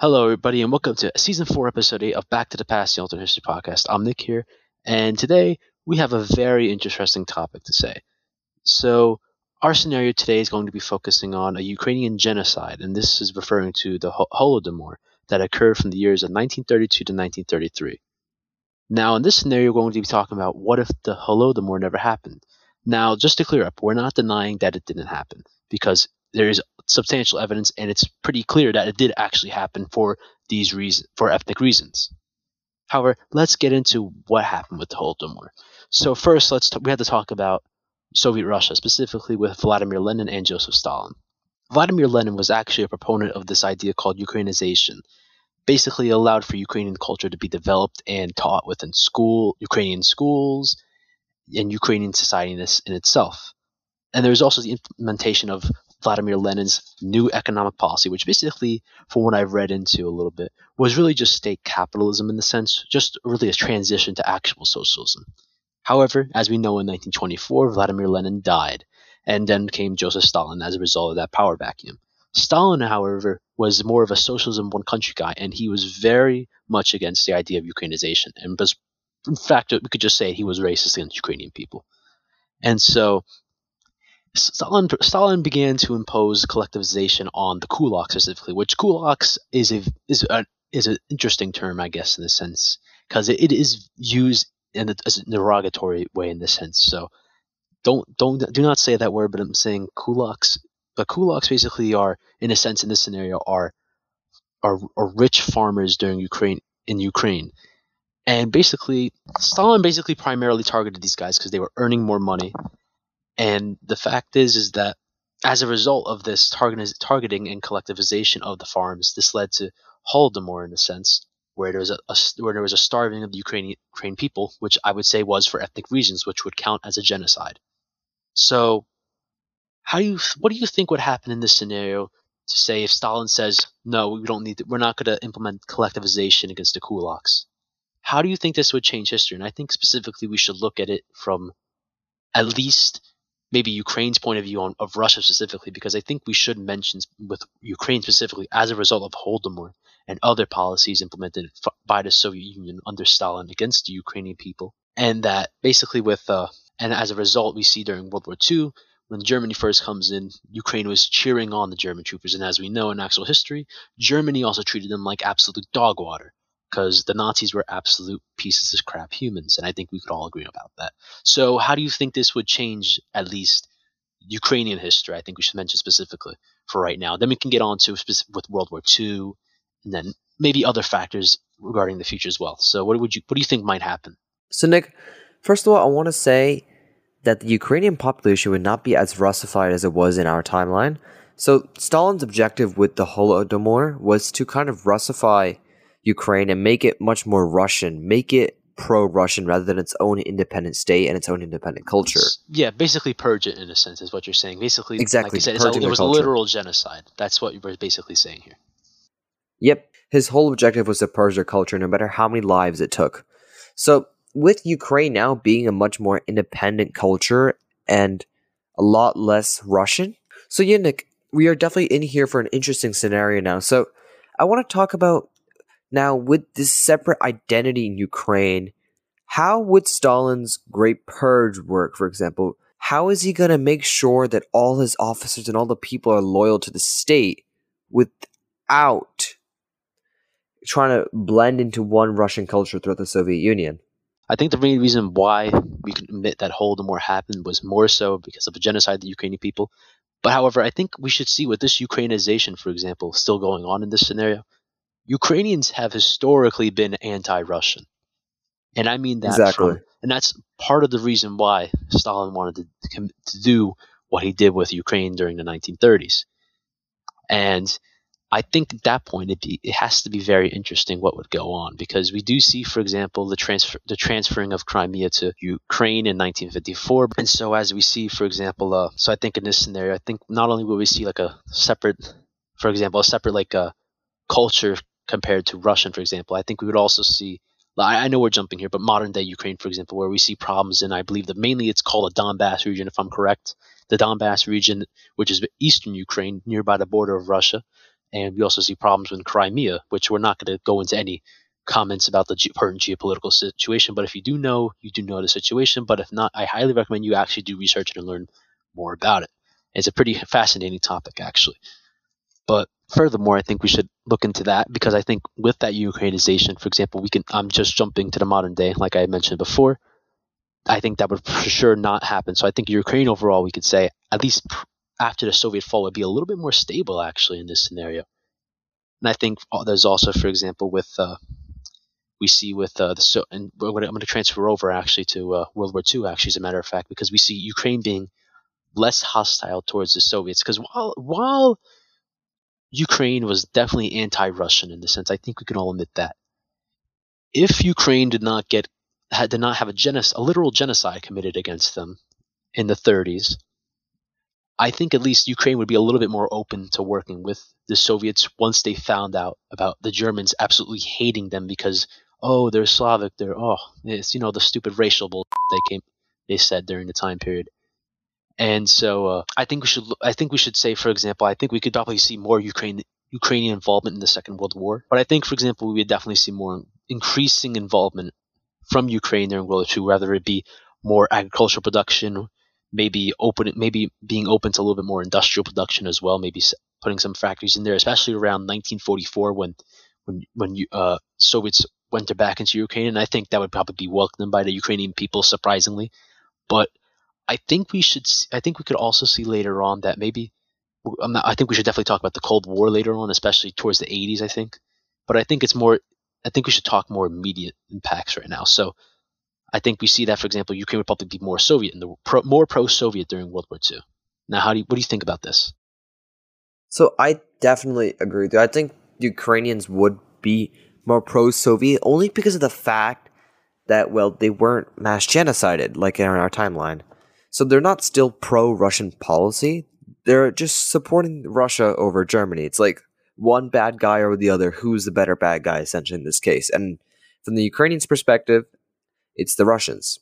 Hello, everybody, and welcome to Season 4, Episode 8 of Back to the Past, the Alternate History Podcast. I'm Nick here, and today we have a very interesting topic to say. So, our scenario today is going to be focusing on a Ukrainian genocide, and this is referring to the Holodomor that occurred from the years of 1932 to 1933. Now, in this scenario, we're going to be talking about what if the Holodomor never happened. Now, just to clear up, we're not denying that it didn't happen, because there is substantial evidence, and it's pretty clear that it did actually happen for these reasons, for ethnic reasons. However, let's get into what happened with the Holodomor. So first, we have to talk about Soviet Russia, specifically with Vladimir Lenin and Joseph Stalin. Vladimir Lenin was actually a proponent of this idea called Ukrainization. Basically, allowed for Ukrainian culture to be developed and taught within Ukrainian schools, and Ukrainian society in itself. And there was also the implementation of Vladimir Lenin's new economic policy, which basically, from what I've read into a little bit, was really just state capitalism in the sense, just really a transition to actual socialism. However, as we know, in 1924, Vladimir Lenin died, and then came Joseph Stalin as a result of that power vacuum. Stalin, however, was more of a socialism one country guy, and he was very much against the idea of Ukrainization. And was, in fact, we could just say he was racist against Ukrainian people. And so Stalin began to impose collectivization on the kulaks specifically, which kulaks is an interesting term, I guess, in a sense, because it is used as a derogatory way in this sense. So do not say that word, but I'm saying kulaks. But kulaks basically are, in a sense, in this scenario, are rich farmers in Ukraine. And basically, Stalin primarily targeted these guys because they were earning more money. And the fact is that as a result of this targeting and collectivization of the farms, this led to Holodomor in a sense, where there was a starving of the Ukrainian people, which I would say was for ethnic reasons, which would count as a genocide. So, what do you think would happen in this scenario? To say if Stalin says no, we're not going to implement collectivization against the kulaks. How do you think this would change history? And I think specifically we should look at it from at least maybe Ukraine's point of view of Russia specifically, because I think we should mention with Ukraine specifically as a result of Holodomor and other policies implemented by the Soviet Union under Stalin against the Ukrainian people, and that basically and as a result we see during World War II, when Germany first comes in, Ukraine was cheering on the German troopers, and as we know in actual history, Germany also treated them like absolute dog water, because the Nazis were absolute pieces of crap humans, and I think we could all agree about that. So how do you think this would change at least Ukrainian history? I think we should mention specifically for right now. Then we can get on to with World War II, and then maybe other factors regarding the future as well. So what do you think might happen? So Nick, first of all, I want to say that the Ukrainian population would not be as Russified as it was in our timeline. So Stalin's objective with the Holodomor was to kind of Russify Ukraine and make it much more Russian, make it pro-Russian rather than its own independent state and its own independent culture. Yeah, basically purge it in a sense is what you're saying. Basically, exactly, like I said, it was a literal genocide. That's what you were basically saying here. Yep, his whole objective was to purge their culture no matter how many lives it took. So with Ukraine now being a much more independent culture and a lot less Russian. So yeah, Nick, we are definitely in here for an interesting scenario now. So I want to talk about now with this separate identity in Ukraine, how would Stalin's Great Purge work, for example? How is he going to make sure that all his officers and all the people are loyal to the state without trying to blend into one Russian culture throughout the Soviet Union? I think the main reason why we can admit that Holodomor happened was more so because of the genocide of the Ukrainian people. But however, I think we should see with this Ukrainization, for example, still going on in this scenario, Ukrainians have historically been anti-Russian. And I mean that exactly. And that's part of the reason why Stalin wanted to do what he did with Ukraine during the 1930s. And I think at that point it has to be very interesting what would go on, because we do see, for example, the transferring of Crimea to Ukraine in 1954. And so as we see, for example, so I think in this scenario, I think not only will we see like a separate like culture compared to Russian, for example, I think we would also see, I know we're jumping here, but modern day Ukraine, for example, where we see problems in, I believe that mainly it's called the Donbass region, if I'm correct. The Donbass region, which is eastern Ukraine, nearby the border of Russia. And we also see problems with Crimea, which we're not going to go into any comments about the current geopolitical situation. But if you do know, you do know the situation. But if not, I highly recommend you actually do research and learn more about it. It's a pretty fascinating topic, actually. But furthermore, I think we should look into that, because I think with that Ukrainization, for example, I'm just jumping to the modern day, like I mentioned before. I think that would for sure not happen. So I think Ukraine overall, we could say, at least after the Soviet fall, would be a little bit more stable actually in this scenario. And I think there's also, for example, with we see with and I'm going to transfer over actually to World War II, actually, as a matter of fact, because we see Ukraine being less hostile towards the Soviets. Because while Ukraine was definitely anti-Russian in the sense, I think we can all admit that. If Ukraine did not have a literal genocide committed against them in the 30s, I think at least Ukraine would be a little bit more open to working with the Soviets once they found out about the Germans absolutely hating them because, oh, they're Slavic, it's the stupid racial bull they said during the time period. And so I think we should say, for example, I think we could definitely see more Ukrainian involvement in the Second World War. But I think, for example, we would definitely see more increasing involvement from Ukraine during World War II, whether it be more agricultural production, maybe being open to a little bit more industrial production as well, maybe putting some factories in there, especially around 1944 when Soviets went back into Ukraine. And I think that would probably be welcomed by the Ukrainian people, surprisingly. But I think we could also see later on that maybe I think we should definitely talk about the Cold War later on, especially towards the 80s, I think. But I think we should talk more immediate impacts right now. So I think we see that, for example, Ukraine would probably be more Soviet more pro-Soviet during World War II. Now, what do you think about this? So I definitely agree with you. I think the Ukrainians would be more pro-Soviet only because of the fact that, well, they weren't mass genocided like in our timeline. So they're not still pro-Russian policy. They're just supporting Russia over Germany. It's like one bad guy over the other. Who's the better bad guy, essentially, in this case? And from the Ukrainians' perspective, it's the Russians.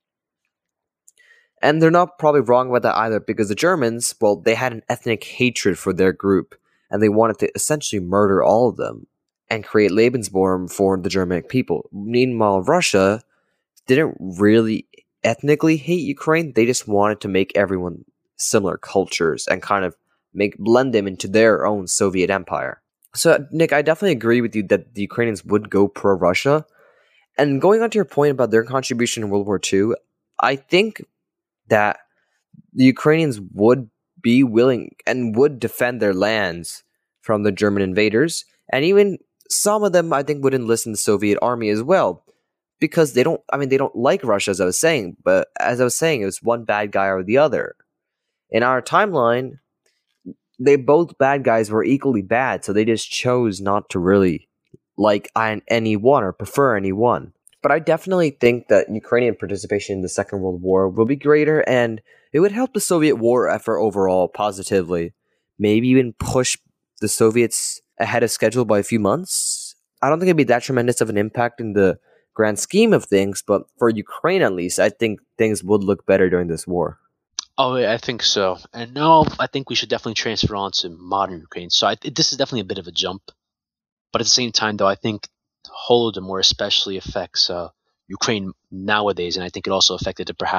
And they're not probably wrong about that either, because the Germans, well, they had an ethnic hatred for their group, and they wanted to essentially murder all of them and create Lebensborn for the Germanic people. Meanwhile, Russia didn't really ethnically hate Ukraine. They just wanted to make everyone similar cultures and kind of blend them into their own Soviet empire. So, Nick, I definitely agree with you that the Ukrainians would go pro-Russia. And going on to your point about their contribution in World War II, I think that the Ukrainians would be willing and would defend their lands from the German invaders. And some of them, I think, would enlist in the Soviet army as well. Because they don't like Russia, as I was saying. But as I was saying, it was one bad guy or the other. In our timeline, both bad guys were equally bad. So they just chose not to really like anyone or prefer anyone. But I definitely think that Ukrainian participation in the Second World War will be greater, and it would help the Soviet war effort overall positively. Maybe even push the Soviets ahead of schedule by a few months. I don't think it'd be that tremendous of an impact in the grand scheme of things, but for Ukraine at least, I think things would look better during this war. Oh, yeah, I think so. And now I think we should definitely transfer on to modern Ukraine. So this is definitely a bit of a jump. But at the same time, though, I think Holodomor especially affects Ukraine nowadays, and I think it also affected it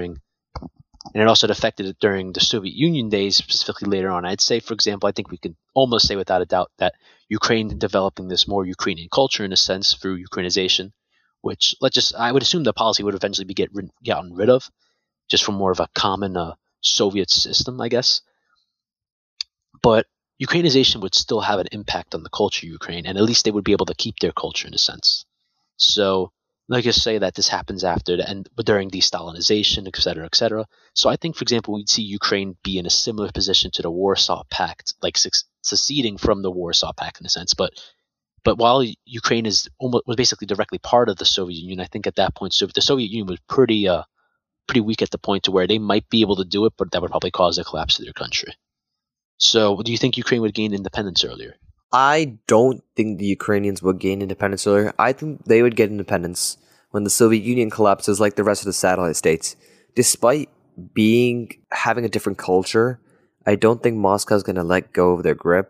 during the Soviet Union days, specifically later on. I'd say, for example, I think we could almost say without a doubt that Ukraine developing this more Ukrainian culture in a sense through Ukrainization, which I would assume the policy would eventually be gotten rid of, just from more of a common Soviet system, I guess. But Ukrainization would still have an impact on the culture of Ukraine, and at least they would be able to keep their culture in a sense. So, like I say, that this happens during de-Stalinization, etc., etc. So I think, for example, we'd see Ukraine be in a similar position to the Warsaw Pact, like seceding from the Warsaw Pact in a sense. But while Ukraine was basically directly part of the Soviet Union, I think at that point, the Soviet Union was pretty weak at the point to where they might be able to do it, but that would probably cause a collapse of their country. So, do you think Ukraine would gain independence earlier? I don't think the Ukrainians would gain independence earlier. I think they would get independence when the Soviet Union collapses like the rest of the satellite states. Despite having a different culture, I don't think Moscow is going to let go of their grip.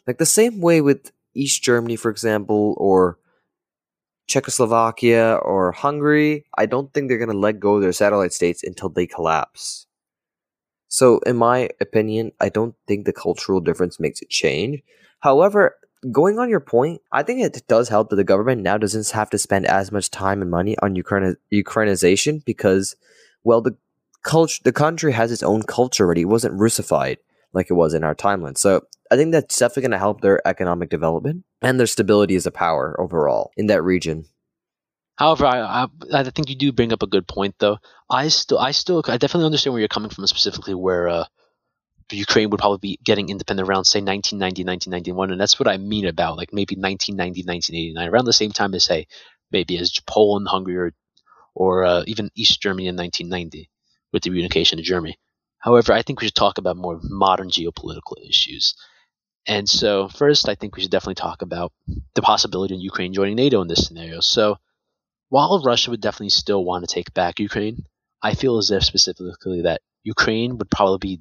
Like the same way with East Germany, for example, or Czechoslovakia or Hungary, I don't think they're going to let go of their satellite states until they collapse. So, in my opinion, I don't think the cultural difference makes it change. However, going on your point, I think it does help that the government now doesn't have to spend as much time and money on Ukrainization because, well, the country has its own culture already. It wasn't Russified like it was in our timeline. So I think that's definitely going to help their economic development and their stability as a power overall in that region. However, I think you do bring up a good point, though. I definitely understand where you're coming from, specifically where Ukraine would probably be getting independent around, say, 1990, 1991, and that's what I mean about, like, maybe 1990, 1989, around the same time as, say, maybe as Poland, Hungary, or even East Germany in 1990 with the reunification of Germany. However, I think we should talk about more modern geopolitical issues. And so, first, I think we should definitely talk about the possibility of Ukraine joining NATO in this scenario. So, while Russia would definitely still want to take back Ukraine, I feel as if specifically that Ukraine would probably be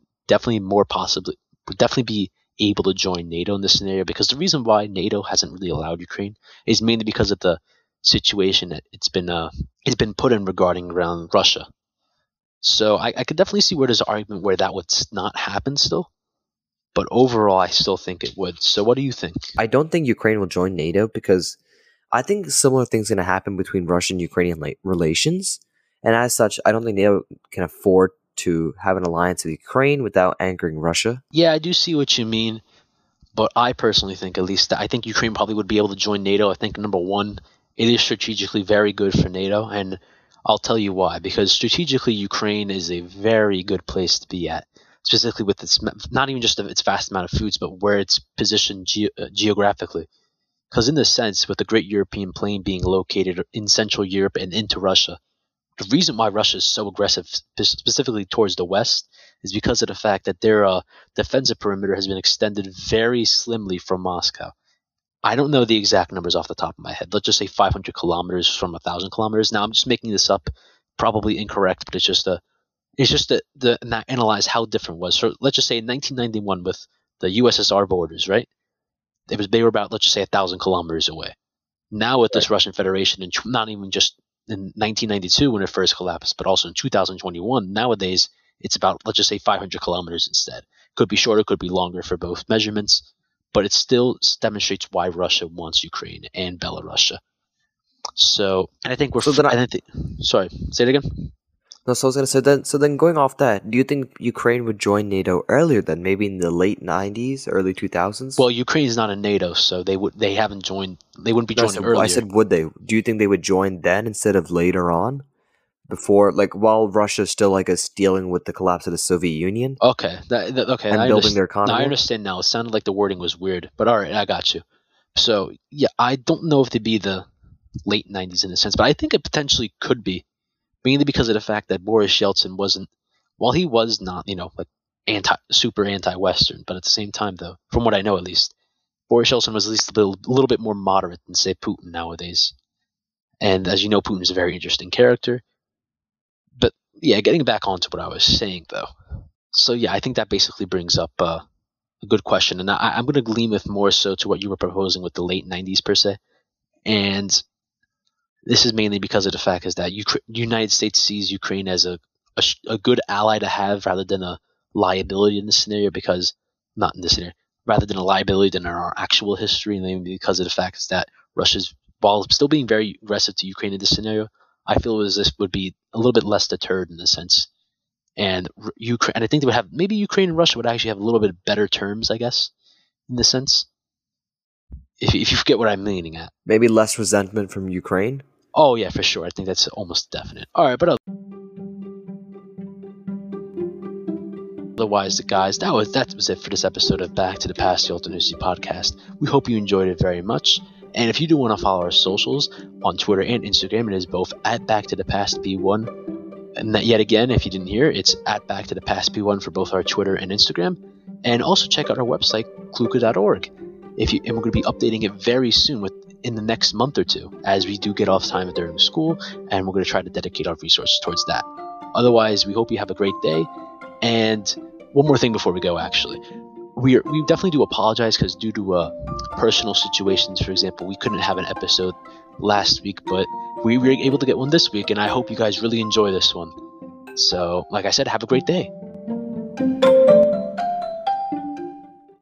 would definitely be able to join NATO in this scenario, because the reason why NATO hasn't really allowed Ukraine is mainly because of the situation that it's been put in regarding around Russia. So I could definitely see where there's an argument where that would not happen still, but overall I still think it would. So what do you think? I don't think Ukraine will join NATO because I think similar things are going to happen between Russian and Ukrainian relations, and as such, I don't think NATO can afford to have an alliance with Ukraine without anchoring Russia. Yeah, I do see what you mean, but I personally think, at least, I think Ukraine probably would be able to join NATO. I think, number one, it is strategically very good for NATO, and I'll tell you why. Because strategically, Ukraine is a very good place to be at, specifically with its, not even just its vast amount of foods, but where it's positioned geographically. Because in this sense, with the Great European Plain being located in Central Europe and into Russia, the reason why Russia is so aggressive, specifically towards the west, is because of the fact that their defensive perimeter has been extended very slimly from Moscow. I don't know the exact numbers off the top of my head. Let's just say 500 kilometers from 1,000 kilometers. Now, I'm just making this up, probably incorrect, but it's just to analyze how different it was. So let's just say in 1991 with the USSR borders, right? They were about, let's just say, 1,000 kilometers away. Now with this Russian Federation, and not even just in 1992 when it first collapsed, but also in 2021, nowadays it's about, let's just say, 500 kilometers instead. Could be shorter, could be longer for both measurements, but it still demonstrates why Russia wants Ukraine and Belarus. So, and I think sorry, say it again. No, so I was gonna say so then going off that, do you think Ukraine would join NATO earlier than maybe in the late 90s, early 2000s? Well, Ukraine is not in NATO, so they wouldn't be joining earlier. I said would they? Do you think they would join then instead of later on? Before, like, while Russia's still, like, is dealing with the collapse of the Soviet Union? Okay, and building their economy? Now I understand now. It sounded like the wording was weird, but all right, I got you. So, yeah, I don't know if they'd be the late 90s in a sense, but I think it potentially could be. Mainly because of the fact that Boris Yeltsin wasn't, while he was not, like super anti-Western, but at the same time, though, from what I know at least, Boris Yeltsin was at least a little bit more moderate than, say, Putin nowadays. And as you know, Putin is a very interesting character. But yeah, getting back onto what I was saying, though. So yeah, I think that basically brings up a good question, and I'm going to glean with more so to what you were proposing with the late 90s per se, and this is mainly because of the fact is that United States sees Ukraine as a good ally to have rather than a liability in this scenario, not in this scenario, rather than a liability in our actual history, and mainly because of the fact is that Russia's, while still being very aggressive to Ukraine in this scenario, I feel as this would be a little bit less deterred in a sense. And Ukraine, and I think they would have, maybe Ukraine and Russia would actually have a little bit better terms, I guess, in this sense. If you get what I'm meaning at. Maybe less resentment from Ukraine? Oh, yeah, for sure. I think that's almost definite. All right, but otherwise, guys, that was it for this episode of Back to the Past, the Alternate History podcast. We hope you enjoyed it very much. And if you do want to follow our socials on Twitter and Instagram, it is both at Back to the Past B1. And that, yet again, if you didn't hear, it's at Back to the Past B1 for both our Twitter and Instagram. And also check out our website, kluka.org. And we're going to be updating it very soon in the next month or two, as we do get off time during school, and we're going to try to dedicate our resources towards that. Otherwise, we hope you have a great day. And one more thing before we go, actually. we definitely do apologize because due to personal situations, for example, we couldn't have an episode last week, but we were able to get one this week, and I hope you guys really enjoy this one. So, like I said, have a great day.